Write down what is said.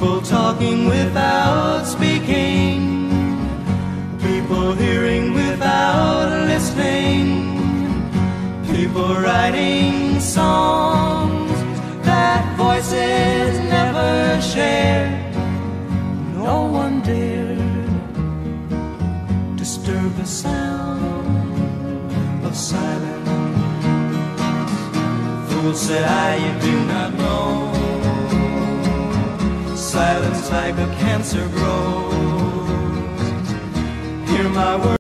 People talking without speaking, people hearing without listening, people writing songs that voices never share. No one dared disturb the sound of silence. Fool, said I, you do not know. Silence like a cancer grows. Hear my words.